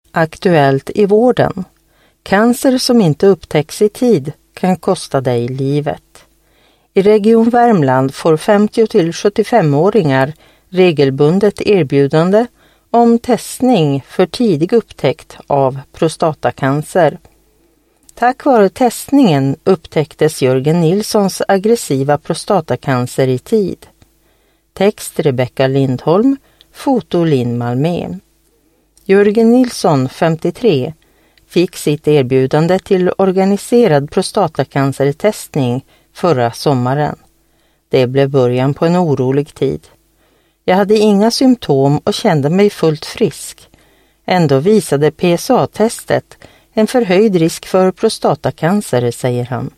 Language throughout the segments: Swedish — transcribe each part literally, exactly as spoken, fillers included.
Aktuellt i vården. Cancer som inte upptäcks i tid kan kosta dig livet. I Region Värmland får femtio till sjuttiofem-åringar regelbundet erbjudande om testning för tidig upptäckt av prostatacancer. Tack vare testningen upptäcktes Jörgen Nilssons aggressiva prostatacancer i tid. Text Rebecka Lindholm, foto Linn Malmé. Jörgen Nilsson, femtiotre, fick sitt erbjudande till organiserad prostatacancertestning förra sommaren. Det blev början på en orolig tid. Jag hade inga symptom och kände mig fullt frisk. Ändå visade P S A-testet en förhöjd risk för prostatacancer, säger han.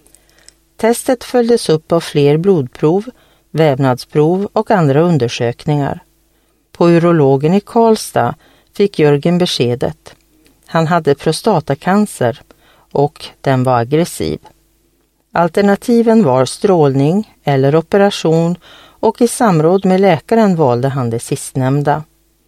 Testet följdes upp av fler blodprov, vävnadsprov och andra undersökningar. På urologen i Karlstad fick Jörgen beskedet. Han hade prostatacancer och den var aggressiv. Alternativen var strålning eller operation och i samråd med läkaren valde han det sistnämnda.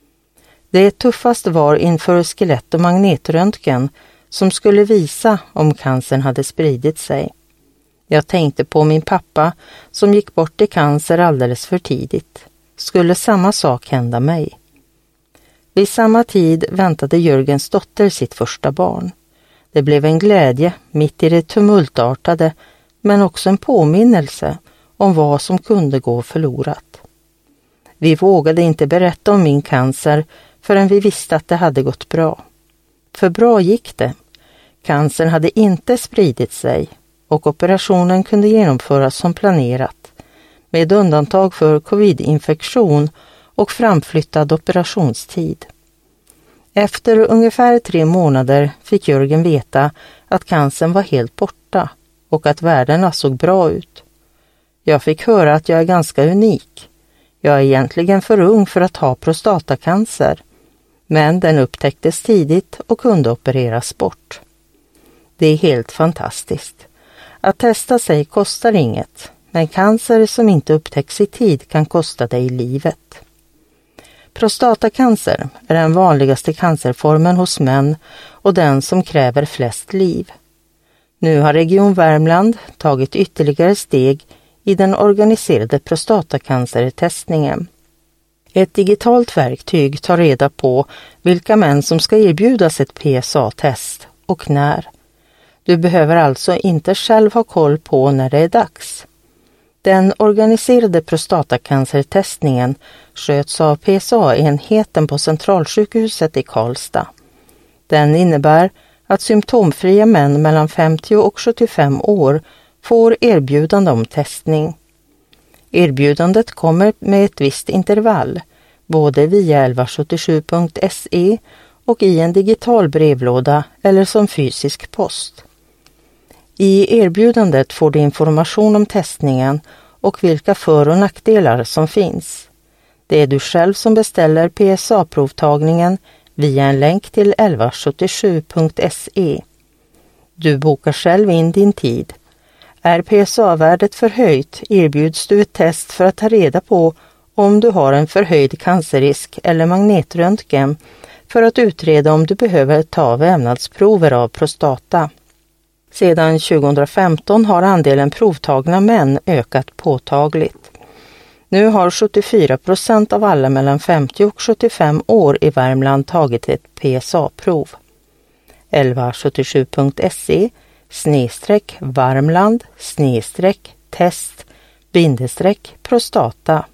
Det tuffaste var inför skelett- och magnetröntgen som skulle visa om cancern hade spridit sig. Jag tänkte på min pappa som gick bort i cancer alldeles för tidigt. Skulle samma sak hända mig? Vid samma tid väntade Jörgens dotter sitt första barn. Det blev en glädje mitt i det tumultartade, men också en påminnelse om vad som kunde gå förlorat. Vi vågade inte berätta om min cancer förrän vi visste att det hade gått bra. För bra gick det. Cancern hade inte spridit sig och operationen kunde genomföras som planerat, med undantag för covid-infektion och framflyttad operationstid. Efter ungefär tre månader fick Jörgen veta att cancern var helt borta och att värdena såg bra ut. Jag fick höra att jag är ganska unik. Jag är egentligen för ung för att ha prostatacancer, men den upptäcktes tidigt och kunde opereras bort. Det är helt fantastiskt. Att testa sig kostar inget, men cancer som inte upptäcks i tid kan kosta dig livet. Prostatacancer är den vanligaste cancerformen hos män och den som kräver flest liv. Nu har Region Värmland tagit ytterligare steg i den organiserade prostatacancertestningen. Ett digitalt verktyg tar reda på vilka män som ska erbjudas ett P S A-test och när. Du behöver alltså inte själv ha koll på när det är dags. Den organiserade prostatacancertestningen sköts av P S A-enheten på Centralsjukhuset i Karlstad. Den innebär att symptomfria män mellan femtio och sjuttiofem år får erbjudande om testning. Erbjudandet kommer med ett visst intervall, både via elva sjuttiosju punkt se och i en digital brevlåda eller som fysisk post. I erbjudandet får du information om testningen och vilka för- och nackdelar som finns. Det är du själv som beställer P S A-provtagningen via en länk till elva sjuttiosju punkt se. Du bokar själv in din tid. Är P S A-värdet förhöjt erbjuds du ett test för att ta reda på om du har en förhöjd cancerrisk eller magnetröntgen för att utreda om du behöver ta vävnadsprover av prostata. Sedan tjugohundrafemton har andelen provtagna män ökat påtagligt. Nu har sjuttiofyra procent av alla mellan femtio och sjuttiofem år i Värmland tagit ett P S A-prov. elva sjuttiosju punkt se snedstreck Värmland snedstreck test bindestreck prostata.